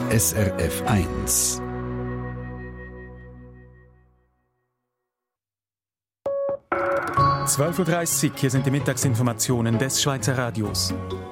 SRF 1. (12:30 Uhr), hier sind die Mittagsinformationen des Schweizer Radios.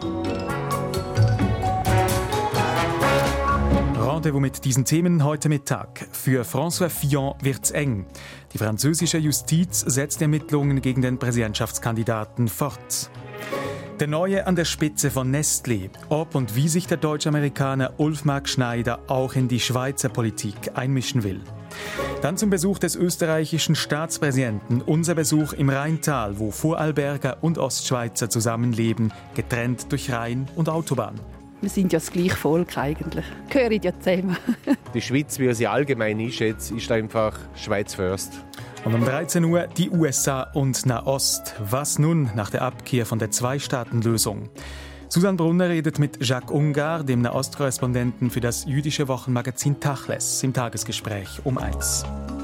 Rendezvous mit diesen Themen heute Mittag. Für François Fillon wird's eng. Die französische Justiz setzt Ermittlungen gegen den Präsidentschaftskandidaten fort. Der Neue an der Spitze von Nestlé. Ob und wie sich der Deutsch-Amerikaner Ulf-Mark Schneider auch in die Schweizer Politik einmischen will. Dann zum Besuch des österreichischen Staatspräsidenten. Unser Besuch im Rheintal, wo Vorarlberger und Ostschweizer zusammenleben, getrennt durch Rhein und Autobahn. Wir sind ja das gleiche Volk eigentlich. Gehören ja zusammen. Die Schweiz, wie ich sie allgemein einschätze, ist einfach Schweiz first. Und um 13 Uhr die USA und Nahost. Was nun nach der Abkehr von der Zwei-Staaten-Lösung? Susanne Brunner redet mit Jacques Ungar, dem Nahost-Korrespondenten für das jüdische Wochenmagazin Tachles, im Tagesgespräch um 1.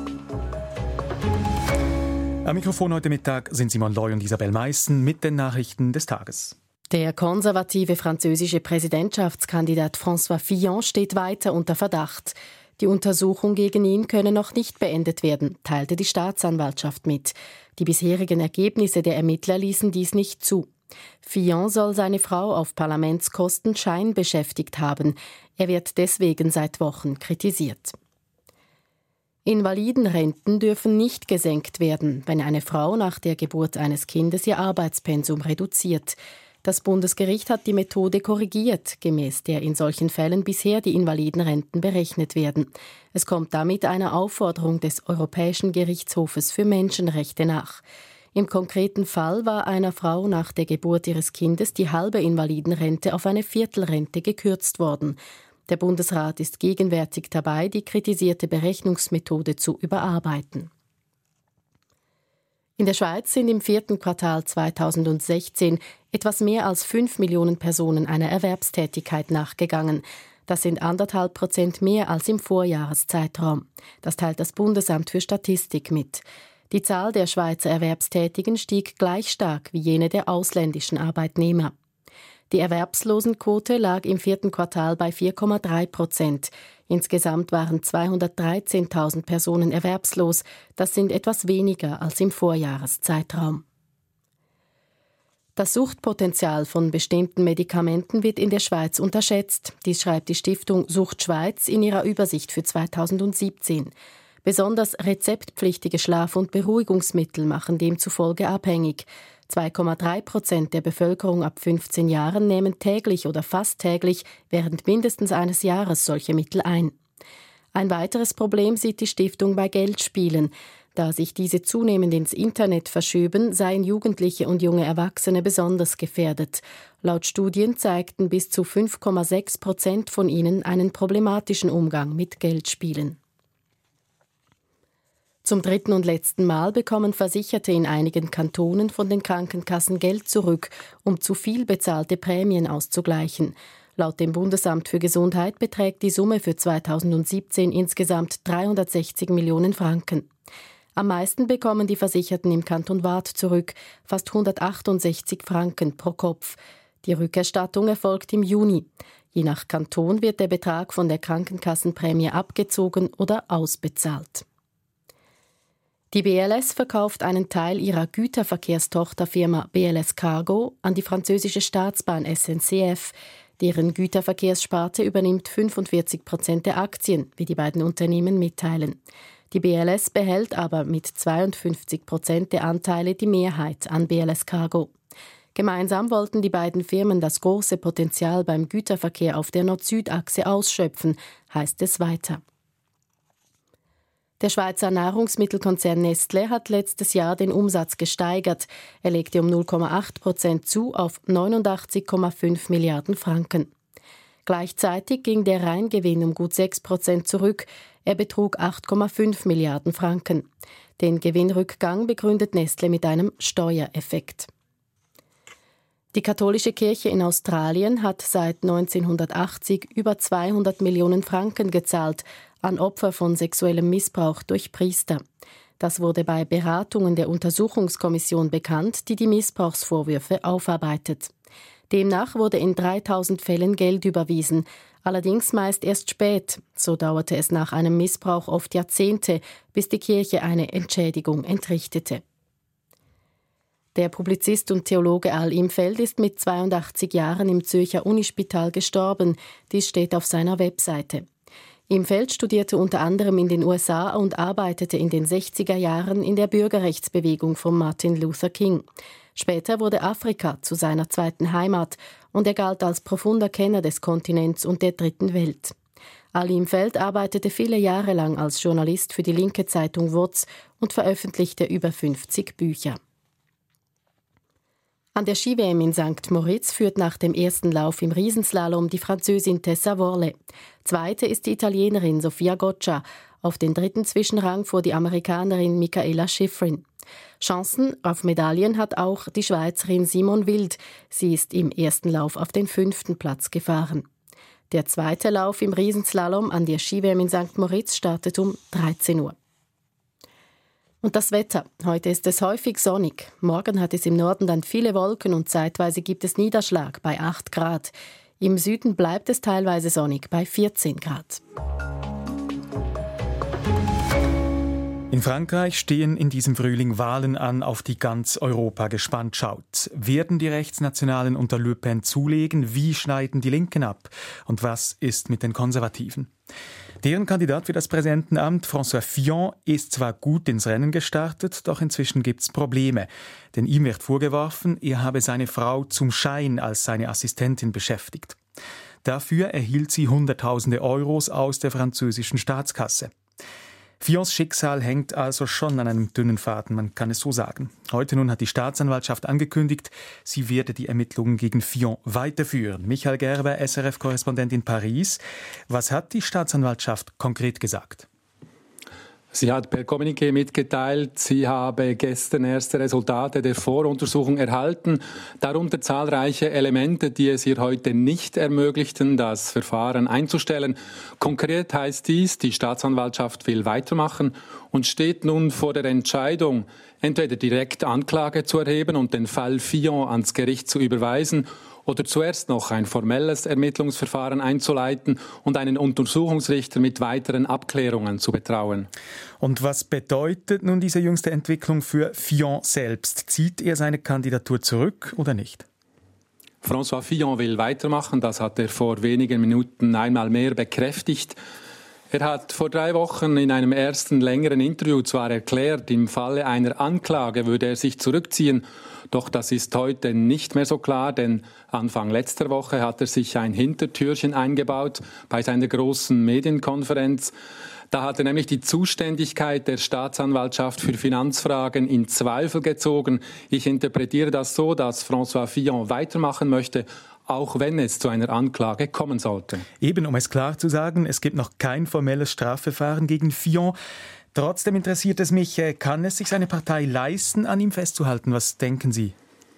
Am Mikrofon heute Mittag sind Simon Loy und Isabel Meissen mit den Nachrichten des Tages. Der konservative französische Präsidentschaftskandidat François Fillon steht weiter unter Verdacht. Die Untersuchung gegen ihn könne noch nicht beendet werden, teilte die Staatsanwaltschaft mit. Die bisherigen Ergebnisse der Ermittler ließen dies nicht zu. Fillon soll seine Frau auf Parlamentskosten scheinbeschäftigt haben. Er wird deswegen seit Wochen kritisiert. Invalidenrenten dürfen nicht gesenkt werden, wenn eine Frau nach der Geburt eines Kindes ihr Arbeitspensum reduziert. Das Bundesgericht hat die Methode korrigiert, gemäß der in solchen Fällen bisher die Invalidenrenten berechnet werden. Es kommt damit einer Aufforderung des Europäischen Gerichtshofes für Menschenrechte nach. Im konkreten Fall war einer Frau nach der Geburt ihres Kindes die halbe Invalidenrente auf eine Viertelrente gekürzt worden. Der Bundesrat ist gegenwärtig dabei, die kritisierte Berechnungsmethode zu überarbeiten. In der Schweiz sind im 4. Quartal 2016 etwas mehr als 5 Millionen Personen einer Erwerbstätigkeit nachgegangen. Das sind 1,5% mehr als im Vorjahreszeitraum. Das teilt das Bundesamt für Statistik mit. Die Zahl der Schweizer Erwerbstätigen stieg gleich stark wie jene der ausländischen Arbeitnehmer. Die Erwerbslosenquote lag im 4. Quartal bei 4,3%. Insgesamt waren 213.000 Personen erwerbslos. Das sind etwas weniger als im Vorjahreszeitraum. Das Suchtpotenzial von bestimmten Medikamenten wird in der Schweiz unterschätzt. Dies schreibt die Stiftung Sucht Schweiz in ihrer Übersicht für 2017. Besonders rezeptpflichtige Schlaf- und Beruhigungsmittel machen demzufolge abhängig. 2,3% der Bevölkerung ab 15 Jahren nehmen täglich oder fast täglich während mindestens eines Jahres solche Mittel ein. Ein weiteres Problem sieht die Stiftung bei Geldspielen. Da sich diese zunehmend ins Internet verschieben, seien Jugendliche und junge Erwachsene besonders gefährdet. Laut Studien zeigten bis zu 5,6% von ihnen einen problematischen Umgang mit Geldspielen. Zum 3. und letzten Mal bekommen Versicherte in einigen Kantonen von den Krankenkassen Geld zurück, um zu viel bezahlte Prämien auszugleichen. Laut dem Bundesamt für Gesundheit beträgt die Summe für 2017 insgesamt 360 Millionen Franken. Am meisten bekommen die Versicherten im Kanton Waadt zurück, fast 168 Franken pro Kopf. Die Rückerstattung erfolgt im Juni. Je nach Kanton wird der Betrag von der Krankenkassenprämie abgezogen oder ausbezahlt. Die BLS verkauft einen Teil ihrer Güterverkehrstochterfirma BLS Cargo an die französische Staatsbahn SNCF. Deren Güterverkehrssparte übernimmt 45% der Aktien, wie die beiden Unternehmen mitteilen. Die BLS behält aber mit 52% der Anteile die Mehrheit an BLS Cargo. Gemeinsam wollten die beiden Firmen das große Potenzial beim Güterverkehr auf der Nord-Süd-Achse ausschöpfen, heißt es weiter. Der Schweizer Nahrungsmittelkonzern Nestlé hat letztes Jahr den Umsatz gesteigert. Er legte um 0,8% zu auf 89,5 Milliarden Franken. Gleichzeitig ging der Reingewinn um gut 6% zurück. Er betrug 8,5 Milliarden Franken. Den Gewinnrückgang begründet Nestlé mit einem Steuereffekt. Die katholische Kirche in Australien hat seit 1980 über 200 Millionen Franken gezahlt an Opfer von sexuellem Missbrauch durch Priester. Das wurde bei Beratungen der Untersuchungskommission bekannt, die die Missbrauchsvorwürfe aufarbeitet. Demnach wurde in 3000 Fällen Geld überwiesen. Allerdings meist erst spät. So dauerte es nach einem Missbrauch oft Jahrzehnte, bis die Kirche eine Entschädigung entrichtete. Der Publizist und Theologe Al Imfeld ist mit 82 Jahren im Zürcher Unispital gestorben. Dies steht auf seiner Webseite. Imfeld studierte unter anderem in den USA und arbeitete in den 60er Jahren in der Bürgerrechtsbewegung von Martin Luther King. Später wurde Afrika zu seiner zweiten Heimat und er galt als profunder Kenner des Kontinents und der Dritten Welt. Al Imfeld arbeitete viele Jahre lang als Journalist für die linke Zeitung WOZ und veröffentlichte über 50 Bücher. An der Ski-WM in St. Moritz führt nach dem ersten Lauf im Riesenslalom die Französin Tessa Worley. Zweite ist die Italienerin Sofia Goccia. Auf den dritten Zwischenrang fuhr die Amerikanerin Michaela Schifrin. Chancen auf Medaillen hat auch die Schweizerin Simone Wild. Sie ist im ersten Lauf auf den 5. Platz gefahren. Der zweite Lauf im Riesenslalom an der Ski-WM in St. Moritz startet um 13 Uhr. Und das Wetter. Heute ist es häufig sonnig. Morgen hat es im Norden dann viele Wolken und zeitweise gibt es Niederschlag bei 8 Grad. Im Süden bleibt es teilweise sonnig bei 14 Grad. In Frankreich stehen in diesem Frühling Wahlen an, auf die ganz Europa gespannt schaut. Werden die Rechtsnationalen unter Le Pen zulegen? Wie schneiden die Linken ab? Und was ist mit den Konservativen? Deren Kandidat für das Präsidentenamt, François Fillon, ist zwar gut ins Rennen gestartet, doch inzwischen gibt's Probleme. Denn ihm wird vorgeworfen, er habe seine Frau zum Schein als seine Assistentin beschäftigt. Dafür erhielt sie Hunderttausende Euros aus der französischen Staatskasse. Fillons Schicksal hängt also schon an einem dünnen Faden, man kann es so sagen. Heute nun hat die Staatsanwaltschaft angekündigt, sie werde die Ermittlungen gegen Fillon weiterführen. Michael Gerber, SRF-Korrespondent in Paris. Was hat die Staatsanwaltschaft konkret gesagt? Sie hat per Kommuniqué mitgeteilt, sie habe gestern erste Resultate der Voruntersuchung erhalten, darunter zahlreiche Elemente, die es ihr heute nicht ermöglichten, das Verfahren einzustellen. Konkret heißt dies, die Staatsanwaltschaft will weitermachen und steht nun vor der Entscheidung, entweder direkt Anklage zu erheben und den Fall Fillon ans Gericht zu überweisen oder zuerst noch ein formelles Ermittlungsverfahren einzuleiten und einen Untersuchungsrichter mit weiteren Abklärungen zu betrauen. Und was bedeutet nun diese jüngste Entwicklung für Fillon selbst? Zieht er seine Kandidatur zurück oder nicht? François Fillon will weitermachen, das hat er vor wenigen Minuten einmal mehr bekräftigt. Er hat vor 3 Wochen in einem ersten längeren Interview zwar erklärt, im Falle einer Anklage würde er sich zurückziehen, doch das ist heute nicht mehr so klar, denn Anfang letzter Woche hat er sich ein Hintertürchen eingebaut bei seiner großen Medienkonferenz. Da hat er nämlich die Zuständigkeit der Staatsanwaltschaft für Finanzfragen in Zweifel gezogen. Ich interpretiere das so, dass François Fillon weitermachen möchte, auch wenn es zu einer Anklage kommen sollte. Eben, um es klar zu sagen, es gibt noch kein formelles Strafverfahren gegen Fillon. Trotzdem interessiert es mich, kann es sich seine Partei leisten, an ihm festzuhalten? Was denken Sie?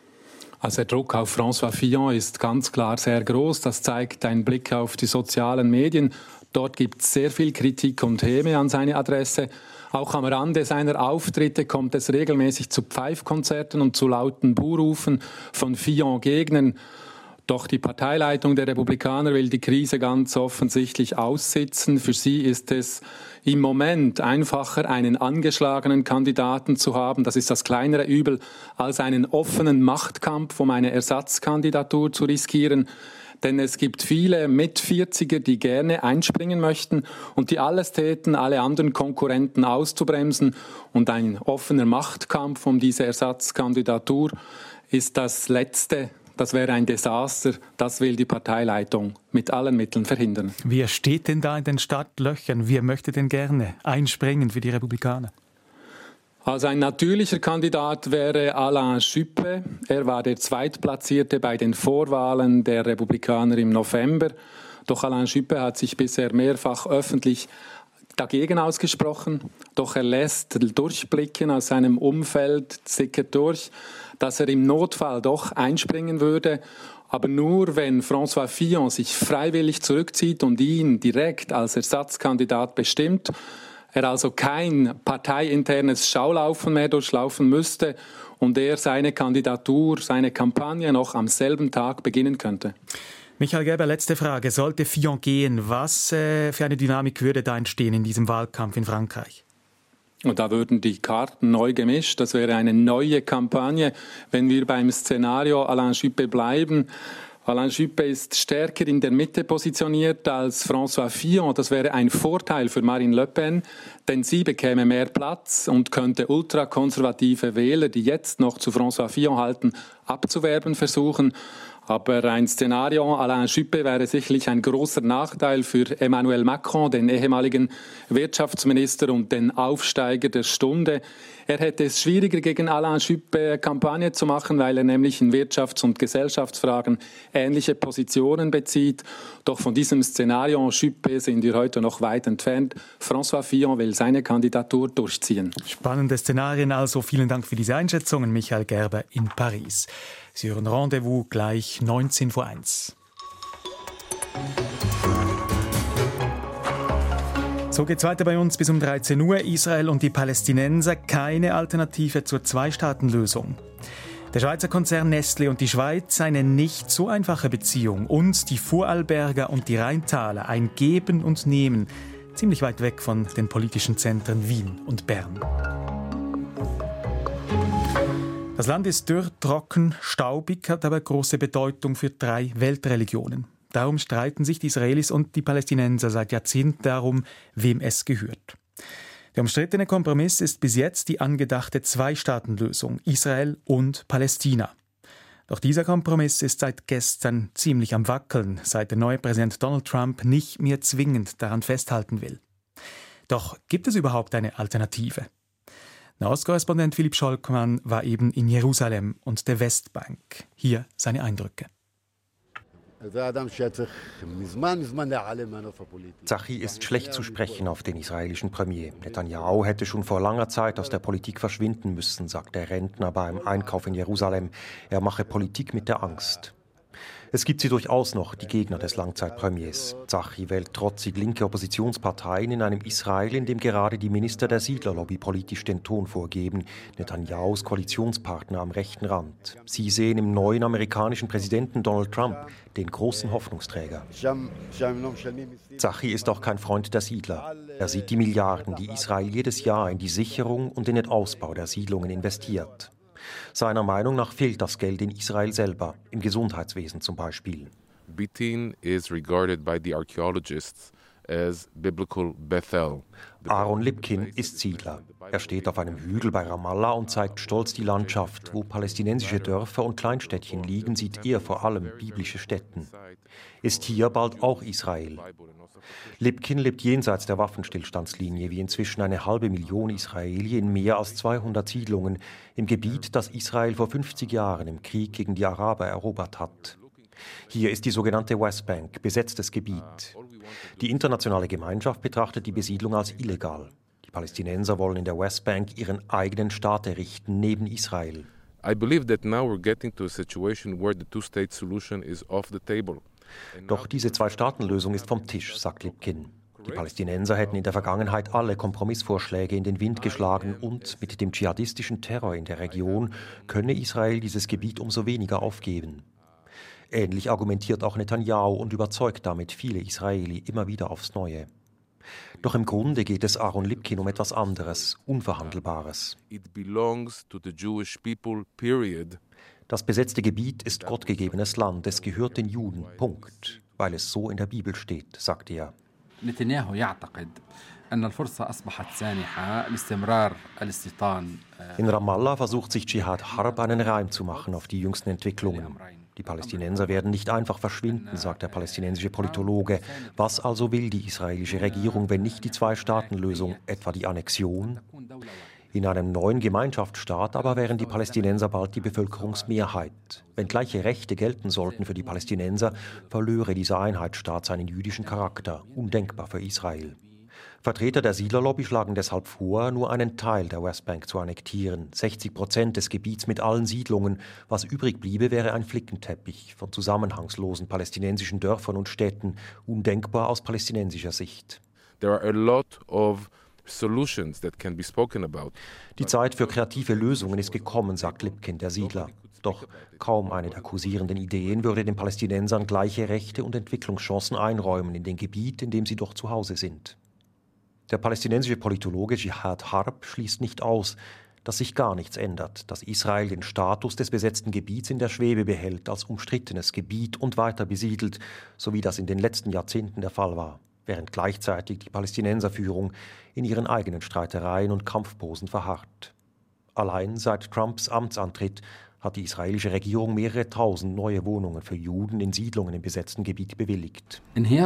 Also der Druck auf François Fillon ist ganz klar sehr groß. Das zeigt ein Blick auf die sozialen Medien. Dort gibt es sehr viel Kritik und Häme an seine Adresse. Auch am Rande seiner Auftritte kommt es regelmäßig zu Pfeifkonzerten und zu lauten Buhrufen von Fillon-Gegnern. Doch die Parteileitung der Republikaner will die Krise ganz offensichtlich aussitzen. Für sie ist es im Moment einfacher, einen angeschlagenen Kandidaten zu haben. Das ist das kleinere Übel, als einen offenen Machtkampf um eine Ersatzkandidatur zu riskieren. Denn es gibt viele Mit-40er, die gerne einspringen möchten und die alles täten, alle anderen Konkurrenten auszubremsen. Und ein offener Machtkampf um diese Ersatzkandidatur ist das Letzte. Das wäre ein Desaster. Das will die Parteileitung mit allen Mitteln verhindern. Wer steht denn da in den Startlöchern? Wer möchte denn gerne einspringen für die Republikaner? Also ein natürlicher Kandidat wäre Alain Juppé. Er war der Zweitplatzierte bei den Vorwahlen der Republikaner im November. Doch Alain Juppé hat sich bisher mehrfach öffentlich dagegen ausgesprochen. Doch er lässt durchblicken aus seinem Umfeld, sickert durch, dass er im Notfall doch einspringen würde. Aber nur, wenn François Fillon sich freiwillig zurückzieht und ihn direkt als Ersatzkandidat bestimmt, er also kein parteiinternes Schaulaufen mehr durchlaufen müsste und er seine Kandidatur, seine Kampagne noch am selben Tag beginnen könnte. Michael Gerber, letzte Frage. Sollte Fillon gehen, was für eine Dynamik würde da entstehen in diesem Wahlkampf in Frankreich? Und da würden die Karten neu gemischt. Das wäre eine neue Kampagne, wenn wir beim Szenario Alain Juppé bleiben. Alain Juppé ist stärker in der Mitte positioniert als François Fillon. Das wäre ein Vorteil für Marine Le Pen, denn sie bekäme mehr Platz und könnte ultrakonservative Wähler, die jetzt noch zu François Fillon halten, abzuwerben versuchen. Aber ein Szenario Alain Juppé wäre sicherlich ein großer Nachteil für Emmanuel Macron, den ehemaligen Wirtschaftsminister und den Aufsteiger der Stunde. Er hätte es schwieriger, gegen Alain Juppé Kampagne zu machen, weil er nämlich in Wirtschafts- und Gesellschaftsfragen ähnliche Positionen bezieht. Doch von diesem Szenario Juppé sind wir heute noch weit entfernt. François Fillon will seine Kandidatur durchziehen. Spannende Szenarien also. Vielen Dank für diese Einschätzungen, Michael Gerber in Paris. Sie hören Rendezvous gleich 19:01. So geht's weiter bei uns bis um 13 Uhr. Israel und die Palästinenser, keine Alternative zur Zwei-Staaten-Lösung. Der Schweizer Konzern Nestlé und die Schweiz, eine nicht so einfache Beziehung. Und die Vorarlberger und die Rheintaler, ein Geben und Nehmen. Ziemlich weit weg von den politischen Zentren Wien und Bern. Das Land ist dürr, trocken, staubig, hat aber große Bedeutung für 3 Weltreligionen. Darum streiten sich die Israelis und die Palästinenser seit Jahrzehnten darum, wem es gehört. Der umstrittene Kompromiss ist bis jetzt die angedachte Zwei-Staaten-Lösung, Israel und Palästina. Doch dieser Kompromiss ist seit gestern ziemlich am Wackeln, seit der neue Präsident Donald Trump nicht mehr zwingend daran festhalten will. Doch gibt es überhaupt eine Alternative? Nahostkorrespondent Philipp Scholkmann war eben in Jerusalem und der Westbank. Hier seine Eindrücke. Zachi ist schlecht zu sprechen auf den israelischen Premier. Netanyahu hätte schon vor langer Zeit aus der Politik verschwinden müssen, sagt der Rentner beim Einkauf in Jerusalem. Er mache Politik mit der Angst. Es gibt sie durchaus noch, die Gegner des Langzeitpremiers. Zachi wählt trotzig linke Oppositionsparteien in einem Israel, in dem gerade die Minister der Siedlerlobby politisch den Ton vorgeben, Netanyahus Koalitionspartner am rechten Rand. Sie sehen im neuen amerikanischen Präsidenten Donald Trump den großen Hoffnungsträger. Zachi ist auch kein Freund der Siedler. Er sieht die Milliarden, die Israel jedes Jahr in die Sicherung und in den Ausbau der Siedlungen investiert. Seiner Meinung nach fehlt das Geld in Israel selber, im Gesundheitswesen zum Beispiel. Bitin is regarded by the archaeologists as biblical Bethel. Aaron Lipkin ist Siedler. Er steht auf einem Hügel bei Ramallah und zeigt stolz die Landschaft. Wo palästinensische Dörfer und Kleinstädtchen liegen, sieht er vor allem biblische Stätten. Ist hier bald auch Israel? Lipkin lebt jenseits der Waffenstillstandslinie, wie inzwischen 500.000 Israeli in mehr als 200 Siedlungen im Gebiet, das Israel vor 50 Jahren im Krieg gegen die Araber erobert hat. Hier ist die sogenannte Westbank, besetztes Gebiet. Die internationale Gemeinschaft betrachtet die Besiedlung als illegal. Die Palästinenser wollen in der Westbank ihren eigenen Staat errichten, neben Israel. I believe that now we're getting to a situation where the two-state solution is off the table. Doch diese Zwei-Staaten-Lösung ist vom Tisch, sagt Lipkin. Die Palästinenser hätten in der Vergangenheit alle Kompromissvorschläge in den Wind geschlagen und mit dem dschihadistischen Terror in der Region könne Israel dieses Gebiet umso weniger aufgeben. Ähnlich argumentiert auch Netanyahu und überzeugt damit viele Israeli immer wieder aufs Neue. Doch im Grunde geht es Aaron Lipkin um etwas anderes, Unverhandelbares. It belongs to the Jewish people, period. Das besetzte Gebiet ist gottgegebenes Land, es gehört den Juden, Punkt. Weil es so in der Bibel steht, sagt er. In Ramallah versucht sich Dschihad Harb einen Reim zu machen auf die jüngsten Entwicklungen. Die Palästinenser werden nicht einfach verschwinden, sagt der palästinensische Politologe. Was also will die israelische Regierung, wenn nicht die Zwei-Staaten-Lösung, etwa die Annexion? In einem neuen Gemeinschaftsstaat aber wären die Palästinenser bald die Bevölkerungsmehrheit. Wenn gleiche Rechte gelten sollten für die Palästinenser, verlöre dieser Einheitsstaat seinen jüdischen Charakter, undenkbar für Israel. Vertreter der Siedlerlobby schlagen deshalb vor, nur einen Teil der Westbank zu annektieren, 60% des Gebiets mit allen Siedlungen. Was übrig bliebe, wäre ein Flickenteppich von zusammenhangslosen palästinensischen Dörfern und Städten, undenkbar aus palästinensischer Sicht. There are a lot of solutions that can be spoken about. Die Zeit für kreative Lösungen ist gekommen, sagt Lipkin, der Siedler. Doch kaum eine der kursierenden Ideen würde den Palästinensern gleiche Rechte und Entwicklungschancen einräumen in dem Gebiet, in dem sie doch zu Hause sind. Der palästinensische Politologe Jihad Harb schließt nicht aus, dass sich gar nichts ändert, dass Israel den Status des besetzten Gebiets in der Schwebe behält, als umstrittenes Gebiet und weiter besiedelt, so wie das in den letzten Jahrzehnten der Fall war, während gleichzeitig die Palästinenserführung in ihren eigenen Streitereien und Kampfposen verharrt. Allein seit Trumps Amtsantritt hat die israelische Regierung mehrere tausend neue Wohnungen für Juden in Siedlungen im besetzten Gebiet bewilligt.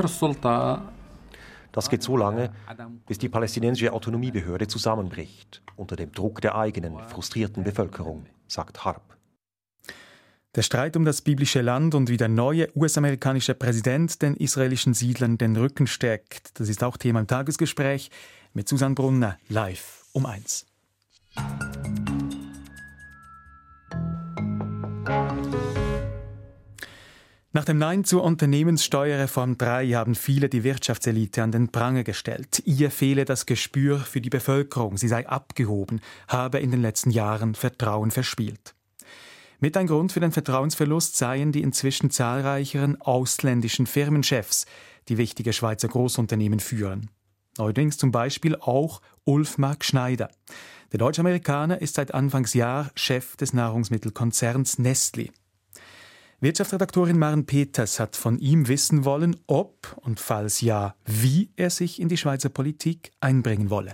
Das geht so lange, bis die palästinensische Autonomiebehörde zusammenbricht, unter dem Druck der eigenen, frustrierten Bevölkerung, sagt Harb. Der Streit um das biblische Land und wie der neue US-amerikanische Präsident den israelischen Siedlern den Rücken stärkt, das ist auch Thema im Tagesgespräch mit Susanne Brunner, live um 1. Nach dem Nein zur Unternehmenssteuerreform 3 haben viele die Wirtschaftselite an den Pranger gestellt. Ihr fehle das Gespür für die Bevölkerung, sie sei abgehoben, habe in den letzten Jahren Vertrauen verspielt. Mit ein Grund für den Vertrauensverlust seien die inzwischen zahlreicheren ausländischen Firmenchefs, die wichtige Schweizer Großunternehmen führen. Neuerdings zum Beispiel auch Ulf Mark Schneider. Der Deutsch-Amerikaner ist seit Anfangsjahr Chef des Nahrungsmittelkonzerns Nestlé. Wirtschaftsredaktorin Maren Peters hat von ihm wissen wollen, ob und falls ja, wie er sich in die Schweizer Politik einbringen wolle.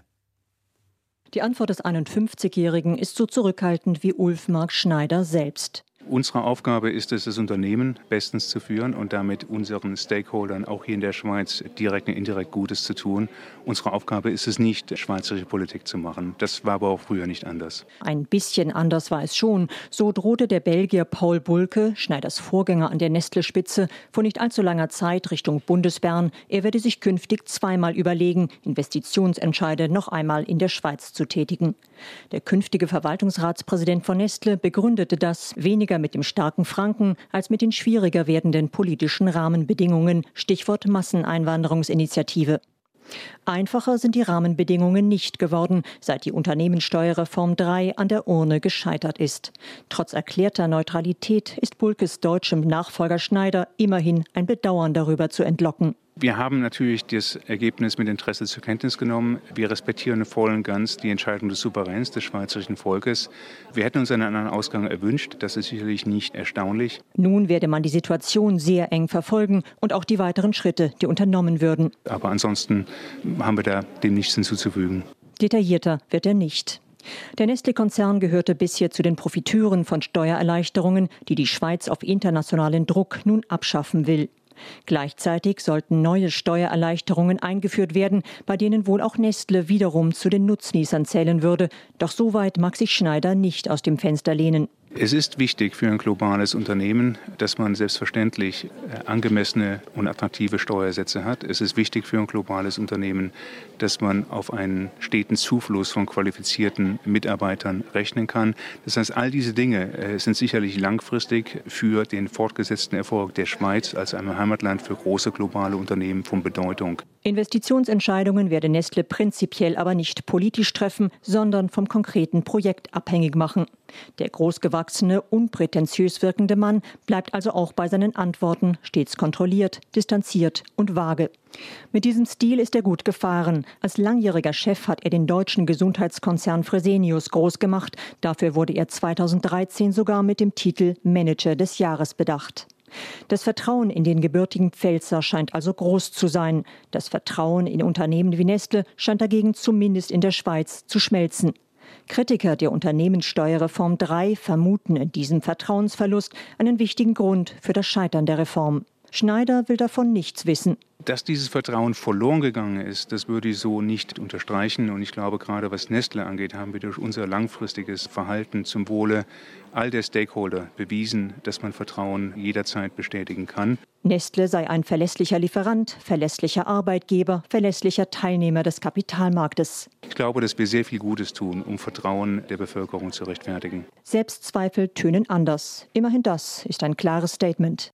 Die Antwort des 51-Jährigen ist so zurückhaltend wie Ulf Mark Schneider selbst. Unsere Aufgabe ist es, das Unternehmen bestens zu führen und damit unseren Stakeholdern auch hier in der Schweiz direkt und indirekt Gutes zu tun. Unsere Aufgabe ist es nicht, schweizerische Politik zu machen. Das war aber auch früher nicht anders. Ein bisschen anders war es schon. So drohte der Belgier Paul Bulcke, Schneiders Vorgänger an der Nestle-Spitze, vor nicht allzu langer Zeit Richtung Bundesbern. Er werde sich künftig zweimal überlegen, Investitionsentscheide noch einmal in der Schweiz zu tätigen. Der künftige Verwaltungsratspräsident von Nestle begründete das weniger mit dem starken Franken als mit den schwieriger werdenden politischen Rahmenbedingungen, Stichwort Masseneinwanderungsinitiative. Einfacher sind die Rahmenbedingungen nicht geworden, seit die Unternehmenssteuerreform 3 an der Urne gescheitert ist. Trotz erklärter Neutralität ist Bulckes deutschem Nachfolger Schneider immerhin ein Bedauern darüber zu entlocken. Wir haben natürlich das Ergebnis mit Interesse zur Kenntnis genommen. Wir respektieren voll und ganz die Entscheidung des Souveräns, des schweizerischen Volkes. Wir hätten uns einen anderen Ausgang erwünscht. Das ist sicherlich nicht erstaunlich. Nun werde man die Situation sehr eng verfolgen und auch die weiteren Schritte, die unternommen würden. Aber ansonsten haben wir da dem nichts hinzuzufügen. Detaillierter wird er nicht. Der Nestlé-Konzern gehörte bisher zu den Profiteuren von Steuererleichterungen, die die Schweiz auf internationalen Druck nun abschaffen will. Gleichzeitig sollten neue Steuererleichterungen eingeführt werden, bei denen wohl auch Nestle wiederum zu den Nutznießern zählen würde. Doch so weit mag sich Schneider nicht aus dem Fenster lehnen. Es ist wichtig für ein globales Unternehmen, dass man selbstverständlich angemessene und attraktive Steuersätze hat. Es ist wichtig für ein globales Unternehmen, dass man auf einen steten Zufluss von qualifizierten Mitarbeitern rechnen kann. Das heißt, all diese Dinge sind sicherlich langfristig für den fortgesetzten Erfolg der Schweiz als einem Heimatland für große globale Unternehmen von Bedeutung. Investitionsentscheidungen werde Nestle prinzipiell aber nicht politisch treffen, sondern vom konkreten Projekt abhängig machen. Der großgewachsene, unprätentiös wirkende Mann bleibt also auch bei seinen Antworten stets kontrolliert, distanziert und vage. Mit diesem Stil ist er gut gefahren. Als langjähriger Chef hat er den deutschen Gesundheitskonzern Fresenius groß gemacht. Dafür wurde er 2013 sogar mit dem Titel Manager des Jahres bedacht. Das Vertrauen in den gebürtigen Pfälzer scheint also groß zu sein. Das Vertrauen in Unternehmen wie Nestle scheint dagegen zumindest in der Schweiz zu schmelzen. Kritiker der Unternehmenssteuerreform 3 vermuten in diesem Vertrauensverlust einen wichtigen Grund für das Scheitern der Reform. Schneider will davon nichts wissen. Dass dieses Vertrauen verloren gegangen ist, das würde ich so nicht unterstreichen. Und ich glaube, gerade was Nestle angeht, haben wir durch unser langfristiges Verhalten zum Wohle all der Stakeholder bewiesen, dass man Vertrauen jederzeit bestätigen kann. Nestle sei ein verlässlicher Lieferant, verlässlicher Arbeitgeber, verlässlicher Teilnehmer des Kapitalmarktes. Ich glaube, dass wir sehr viel Gutes tun, um Vertrauen der Bevölkerung zu rechtfertigen. Selbstzweifel tönen anders. Immerhin das ist ein klares Statement.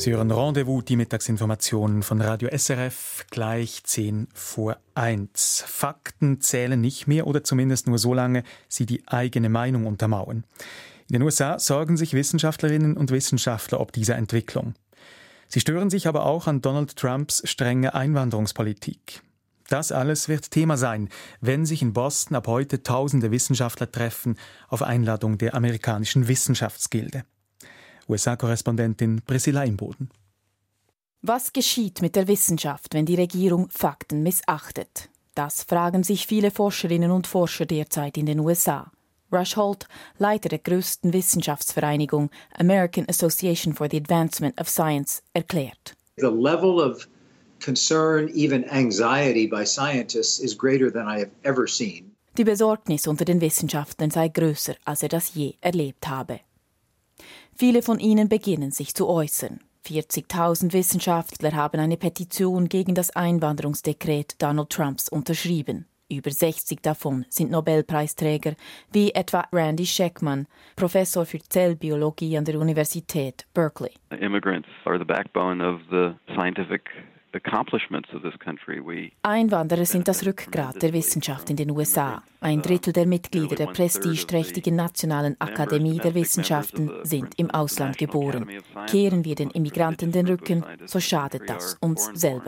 Sie hören Rendezvous, die Mittagsinformationen von Radio SRF, gleich 1:10. Fakten zählen nicht mehr oder zumindest nur so lange sie die eigene Meinung untermauern. In den USA sorgen sich Wissenschaftlerinnen und Wissenschaftler ob dieser Entwicklung. Sie stören sich aber auch an Donald Trumps strenge Einwanderungspolitik. Das alles wird Thema sein, wenn sich in Boston ab heute tausende Wissenschaftler treffen auf Einladung der amerikanischen Wissenschaftsgilde. USA-Korrespondentin Priscilla Imboden. Was geschieht mit der Wissenschaft, wenn die Regierung Fakten missachtet? Das fragen sich viele Forscherinnen und Forscher derzeit in den USA. Rush Holt, Leiter der größten Wissenschaftsvereinigung American Association for the Advancement of Science, erklärt. The level of concern, even anxiety by scientists is greater than I have ever seen. Die Besorgnis unter den Wissenschaftlern sei größer, als er das je erlebt habe. Viele von ihnen beginnen sich zu äußern. 40.000 Wissenschaftler haben eine Petition gegen das Einwanderungsdekret Donald Trumps unterschrieben. Über 60 davon sind Nobelpreisträger, wie etwa Randy Schekman, Professor für Zellbiologie an der Universität Berkeley. Immigrants are the backbone of the scientific accomplishments of this country. Einwanderer sind das Rückgrat der Wissenschaft in den USA. 1/3 der Mitglieder der prestigeträchtigen Nationalen Akademie der Wissenschaften sind im Ausland geboren. Kehren wir den Immigranten den Rücken, so schadet das uns selber.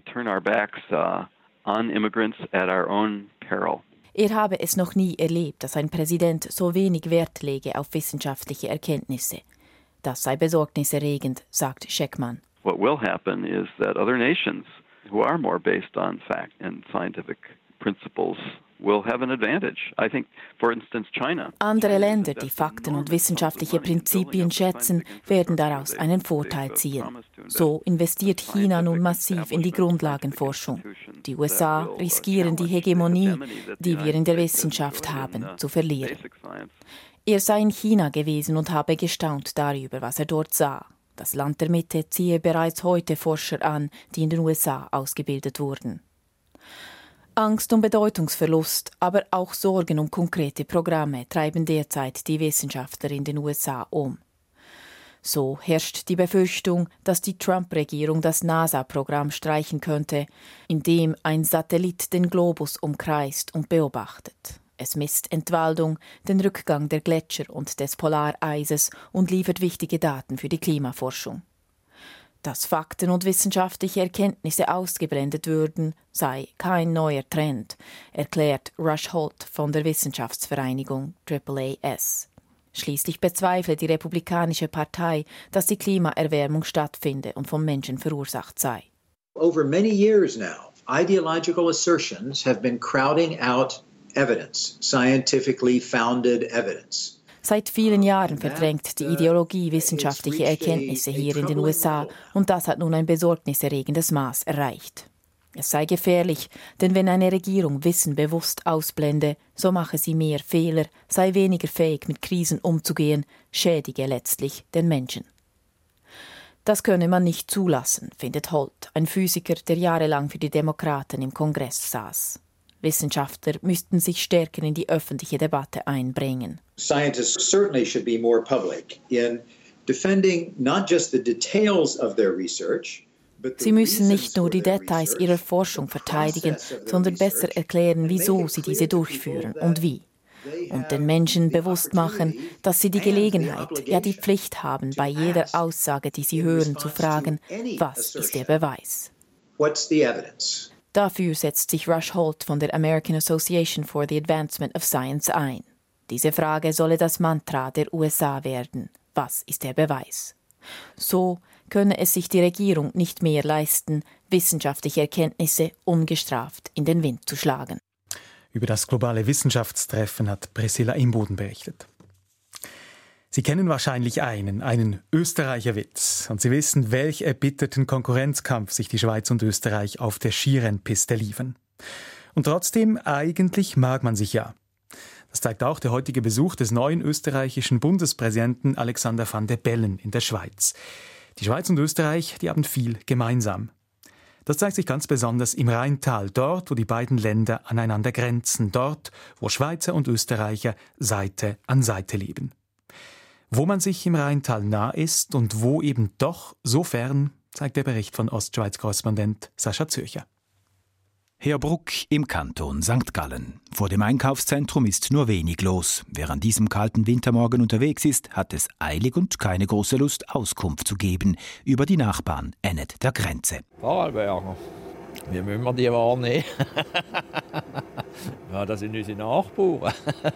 Er habe es noch nie erlebt, dass ein Präsident so wenig Wert lege auf wissenschaftliche Erkenntnisse. Das sei besorgniserregend, sagt Schekman. What will happen is that other nations who are more based on fact and scientific principles will have an advantage. I think, for instance, China. Andere Länder, die Fakten und wissenschaftliche Prinzipien schätzen, werden daraus einen Vorteil ziehen. So investiert China nun massiv in die Grundlagenforschung. Die USA riskieren die Hegemonie, die wir in der Wissenschaft haben, zu verlieren. Er sei in China gewesen und habe gestaunt darüber, was er dort sah. Das Land der Mitte ziehe bereits heute Forscher an, die in den USA ausgebildet wurden. Angst um Bedeutungsverlust, aber auch Sorgen um konkrete Programme treiben derzeit die Wissenschaftler in den USA um. So herrscht die Befürchtung, dass die Trump-Regierung das NASA-Programm streichen könnte, in dem ein Satellit den Globus umkreist und beobachtet. Es misst Entwaldung, den Rückgang der Gletscher und des Polareises und liefert wichtige Daten für die Klimaforschung. Dass Fakten und wissenschaftliche Erkenntnisse ausgeblendet würden, sei kein neuer Trend, erklärt Rush Holt von der Wissenschaftsvereinigung AAAS. Schließlich bezweifle die Republikanische Partei, dass die Klimaerwärmung stattfinde und vom Menschen verursacht sei. Over many years now, ideological assertions have been crowding out evidence, scientifically founded evidence. Seit vielen Jahren verdrängt die Ideologie wissenschaftliche Erkenntnisse hier in den USA und das hat nun ein besorgniserregendes Maß erreicht. Es sei gefährlich, denn wenn eine Regierung Wissen bewusst ausblende, so mache sie mehr Fehler, sei weniger fähig, mit Krisen umzugehen, schädige letztlich den Menschen. Das könne man nicht zulassen, findet Holt, ein Physiker, der jahrelang für die Demokraten im Kongress saß. Wissenschaftler müssten sich stärker in die öffentliche Debatte einbringen. Scientists certainly should be more public in defending not just the details of their research. Sie müssen nicht nur die Details ihrer Forschung verteidigen, sondern besser erklären, wieso sie diese durchführen und wie. Und den Menschen bewusst machen, dass sie die Gelegenheit, ja die Pflicht haben, bei jeder Aussage, die sie hören, zu fragen, was ist der Beweis? What's the evidence? Dafür setzt sich Rush Holt von der American Association for the Advancement of Science ein. Diese Frage solle das Mantra der USA werden. Was ist der Beweis? So könne es sich die Regierung nicht mehr leisten, wissenschaftliche Erkenntnisse ungestraft in den Wind zu schlagen. Über das globale Wissenschaftstreffen hat Priscilla Imboden berichtet. Sie kennen wahrscheinlich einen Österreicher Witz. Und Sie wissen, welch erbitterten Konkurrenzkampf sich die Schweiz und Österreich auf der Skirennpiste liefern. Und trotzdem, eigentlich mag man sich ja. Das zeigt auch der heutige Besuch des neuen österreichischen Bundespräsidenten Alexander Van der Bellen in der Schweiz. Die Schweiz und Österreich, die haben viel gemeinsam. Das zeigt sich ganz besonders im Rheintal, dort, wo die beiden Länder aneinander grenzen, dort, wo Schweizer und Österreicher Seite an Seite leben. Wo man sich im Rheintal nah ist und wo eben doch so fern, zeigt der Bericht von Ostschweiz-Korrespondent Sascha Zürcher. Heerbrugg im Kanton St. Gallen. Vor dem Einkaufszentrum ist nur wenig los. Wer an diesem kalten Wintermorgen unterwegs ist, hat es eilig und keine große Lust, Auskunft zu geben über die Nachbarn ähnelt der Grenze. Vorarlberger. Wie müssen wir die wahrnehmen? Ja, das sind unsere Nachbarn.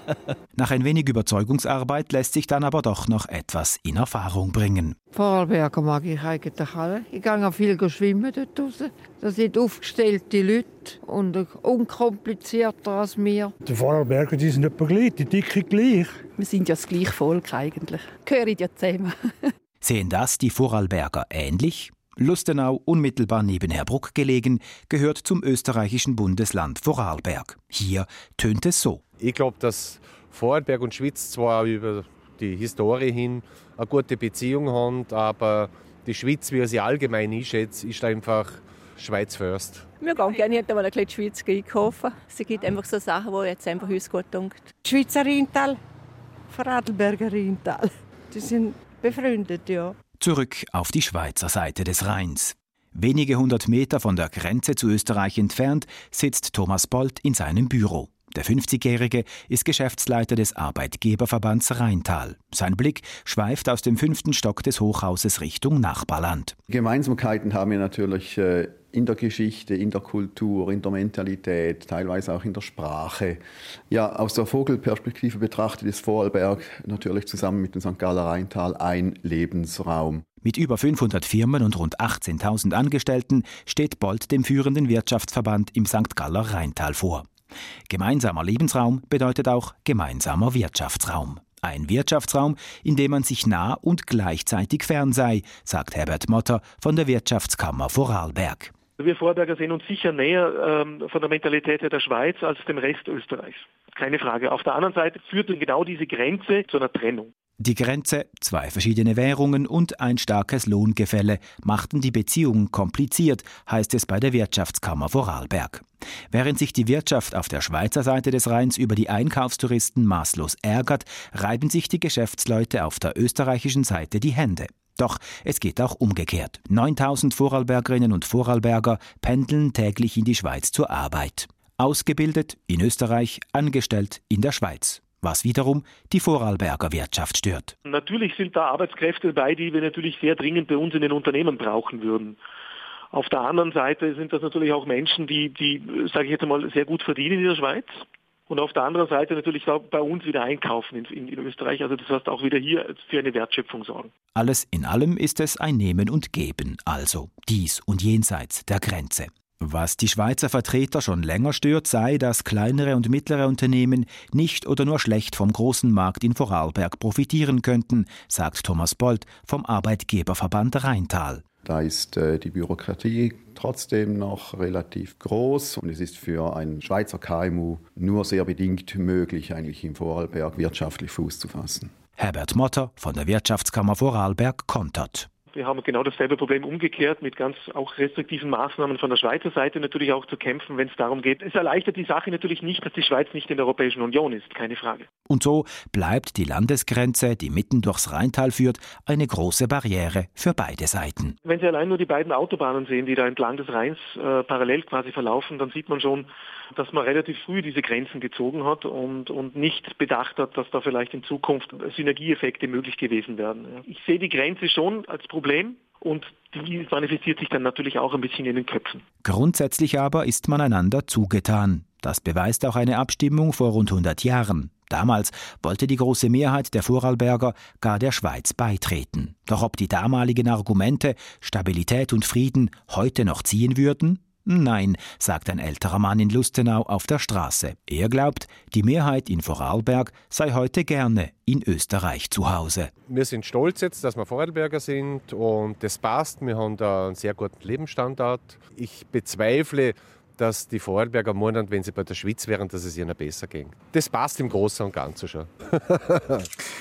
Nach ein wenig Überzeugungsarbeit lässt sich dann aber doch noch etwas in Erfahrung bringen. Vorarlberger mag ich eigentlich alle. Ich gehe viel schwimmen dort draussen. Das sind aufgestellte Leute und unkomplizierter als wir. Die Vorarlberger die sind etwa gleich, die Dicke gleich. Wir sind ja das gleiche Volk eigentlich. Gehören ja zusammen. Sehen das die Vorarlberger ähnlich? Lustenau, unmittelbar neben Heerbrugg gelegen, gehört zum österreichischen Bundesland Vorarlberg. Hier tönt es so. Ich glaube, dass Vorarlberg und Schwyz zwar über die Historie hin eine gute Beziehung haben, aber die Schwyz, wie ich sie allgemein einschätze, ist einfach Schweiz first. Wir gehen gerne heute mal ein bisschen die Schweiz einkaufen. Es gibt einfach so Sachen, die jetzt einfach uns gut tun. Schweizer Rheintal, Vorarlberger Rheintal. Die sind befreundet, ja. Zurück auf die Schweizer Seite des Rheins. Wenige 100 Meter von der Grenze zu Österreich entfernt sitzt Thomas Bolt in seinem Büro. Der 50-Jährige ist Geschäftsleiter des Arbeitgeberverbands Rheintal. Sein Blick schweift aus dem 5. Stock des Hochhauses Richtung Nachbarland. Gemeinsamkeiten haben wir natürlich in der Geschichte, in der Kultur, in der Mentalität, teilweise auch in der Sprache. Ja, aus der Vogelperspektive betrachtet ist Vorarlberg natürlich zusammen mit dem St. Galler Rheintal ein Lebensraum. Mit über 500 Firmen und rund 18.000 Angestellten steht Bolt dem führenden Wirtschaftsverband im St. Galler Rheintal vor. Gemeinsamer Lebensraum bedeutet auch gemeinsamer Wirtschaftsraum. Ein Wirtschaftsraum, in dem man sich nah und gleichzeitig fern sei, sagt Herbert Motter von der Wirtschaftskammer Vorarlberg. Wir Vorarlberger sehen uns sicher näher von der Mentalität her der Schweiz als dem Rest Österreichs. Keine Frage. Auf der anderen Seite führt genau diese Grenze zu einer Trennung. Die Grenze, 2 verschiedene Währungen und ein starkes Lohngefälle machten die Beziehung kompliziert, heißt es bei der Wirtschaftskammer Vorarlberg. Während sich die Wirtschaft auf der Schweizer Seite des Rheins über die Einkaufstouristen maßlos ärgert, reiben sich die Geschäftsleute auf der österreichischen Seite die Hände. Doch es geht auch umgekehrt. 9.000 Vorarlbergerinnen und Vorarlberger pendeln täglich in die Schweiz zur Arbeit. Ausgebildet in Österreich, angestellt in der Schweiz. Was wiederum die Vorarlberger Wirtschaft stört. Natürlich sind da Arbeitskräfte dabei, die wir natürlich sehr dringend bei uns in den Unternehmen brauchen würden. Auf der anderen Seite sind das natürlich auch Menschen, die sage ich jetzt mal, sehr gut verdienen in der Schweiz. Und auf der anderen Seite natürlich auch bei uns wieder einkaufen in Österreich. Also das heißt auch wieder hier für eine Wertschöpfung sorgen. Alles in allem ist es ein Nehmen und Geben, also dies und jenseits der Grenze. Was die Schweizer Vertreter schon länger stört, sei, dass kleinere und mittlere Unternehmen nicht oder nur schlecht vom großen Markt in Vorarlberg profitieren könnten, sagt Thomas Bolt vom Arbeitgeberverband Rheintal. Da ist die Bürokratie trotzdem noch relativ groß und es ist für ein Schweizer KMU nur sehr bedingt möglich, eigentlich im Vorarlberg wirtschaftlich Fuß zu fassen. Herbert Motter von der Wirtschaftskammer Vorarlberg kontert. Wir haben genau dasselbe Problem umgekehrt mit ganz auch restriktiven Maßnahmen von der Schweizer Seite natürlich auch zu kämpfen, wenn es darum geht. Es erleichtert die Sache natürlich nicht, dass die Schweiz nicht in der Europäischen Union ist, keine Frage. Und so bleibt die Landesgrenze, die mitten durchs Rheintal führt, eine große Barriere für beide Seiten. Wenn Sie allein nur die beiden Autobahnen sehen, die da entlang des Rheins parallel quasi verlaufen, dann sieht man schon, dass man relativ früh diese Grenzen gezogen hat und nicht bedacht hat, dass da vielleicht in Zukunft Synergieeffekte möglich gewesen wären. Ich sehe die Grenze schon als Problem und die manifestiert sich dann natürlich auch ein bisschen in den Köpfen. Grundsätzlich aber ist man einander zugetan. Das beweist auch eine Abstimmung vor rund 100 Jahren. Damals wollte die große Mehrheit der Vorarlberger gar der Schweiz beitreten. Doch ob die damaligen Argumente Stabilität und Frieden heute noch ziehen würden? Nein, sagt ein älterer Mann in Lustenau auf der Straße. Er glaubt, die Mehrheit in Vorarlberg sei heute gerne in Österreich zu Hause. Wir sind stolz jetzt, dass wir Vorarlberger sind und das passt. Wir haben da einen sehr guten Lebensstandard. Ich bezweifle, dass die Vorarlberger meinen, wenn sie bei der Schweiz wären, dass es ihnen besser ging. Das passt im Großen und Ganzen schon.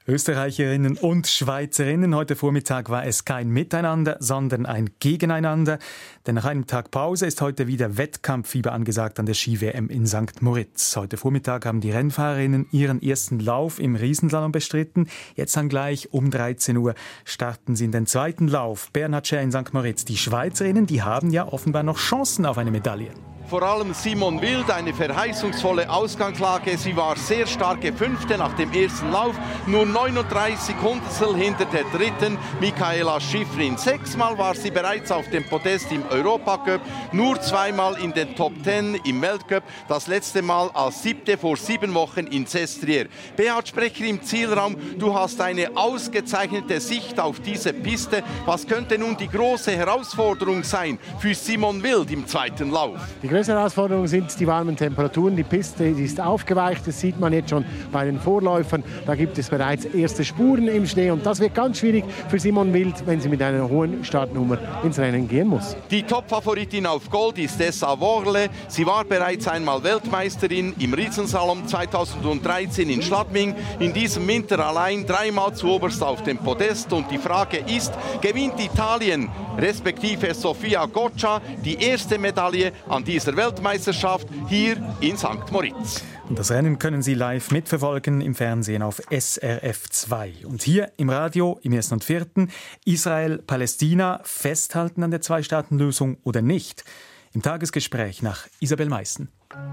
Österreicherinnen und Schweizerinnen, heute Vormittag war es kein Miteinander, sondern ein Gegeneinander. Denn nach einem Tag Pause ist heute wieder Wettkampffieber angesagt an der Ski-WM in St. Moritz. Heute Vormittag haben die Rennfahrerinnen ihren ersten Lauf im Riesenslalom bestritten. Jetzt dann gleich um 13 Uhr starten sie in den zweiten Lauf. Bernhard Scher in St. Moritz. Die Schweizerinnen, die haben ja offenbar noch Chancen auf eine Medaille. Vor allem Simone Wild, eine verheißungsvolle Ausgangslage. Sie war sehr starke Fünfte nach dem ersten Lauf, nur 39 Hundertstel hinter der dritten, Michaela Schifrin. 6-mal war sie bereits auf dem Podest im Europacup, nur 2-mal in den Top 10 im Weltcup, das letzte Mal als 7. vor 7 Wochen in Sestriere. Beat Sprecher im Zielraum, du hast eine ausgezeichnete Sicht auf diese Piste. Was könnte nun die große Herausforderung sein für Simone Wild im zweiten Lauf? Die größte Herausforderung sind die warmen Temperaturen. Die Piste die ist aufgeweicht, das sieht man jetzt schon bei den Vorläufern. Da gibt es bereits erste Spuren im Schnee und das wird ganz schwierig für Simone Wild, wenn sie mit einer hohen Startnummer ins Rennen gehen muss. Die Topfavoritin auf Gold ist Tessa Worle. Sie war bereits einmal Weltmeisterin im Riesenslalom 2013 in Schladming. In diesem Winter allein 3-mal zuoberst auf dem Podest. Und die Frage ist, gewinnt Italien, respektive Sofia Goccia, die erste Medaille an dieser Weltmeisterschaft hier in St. Moritz. Und das Rennen können Sie live mitverfolgen im Fernsehen auf SRF 2. Und hier im Radio, im 1. und 4. Israel-Palästina, festhalten an der Zwei-Staaten-Lösung oder nicht? Im Tagesgespräch nach Isabel Meissen.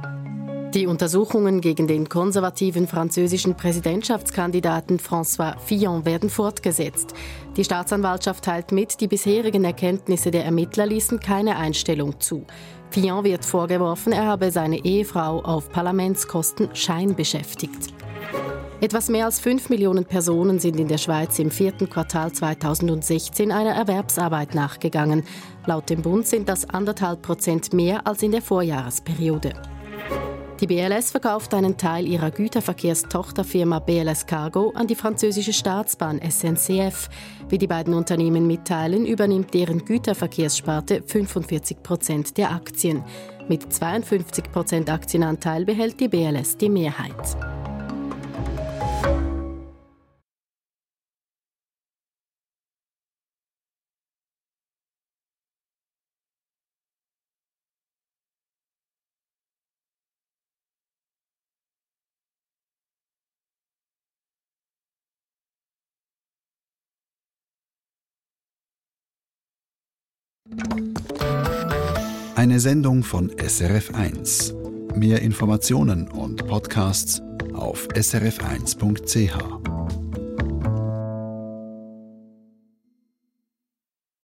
Die Untersuchungen gegen den konservativen französischen Präsidentschaftskandidaten François Fillon werden fortgesetzt. Die Staatsanwaltschaft teilt mit, die bisherigen Erkenntnisse der Ermittler ließen keine Einstellung zu. Fillon wird vorgeworfen, er habe seine Ehefrau auf Parlamentskosten scheinbeschäftigt. Etwas mehr als 5 Millionen Personen sind in der Schweiz im 4. Quartal 2016 einer Erwerbsarbeit nachgegangen. Laut dem Bund sind das 1,5% mehr als in der Vorjahresperiode. Die BLS verkauft einen Teil ihrer Güterverkehrstochterfirma BLS Cargo an die französische Staatsbahn SNCF. Wie die beiden Unternehmen mitteilen, übernimmt deren Güterverkehrssparte 45% der Aktien. Mit 52% Aktienanteil behält die BLS die Mehrheit. Eine Sendung von SRF1. Mehr Informationen und Podcasts auf srf1.ch.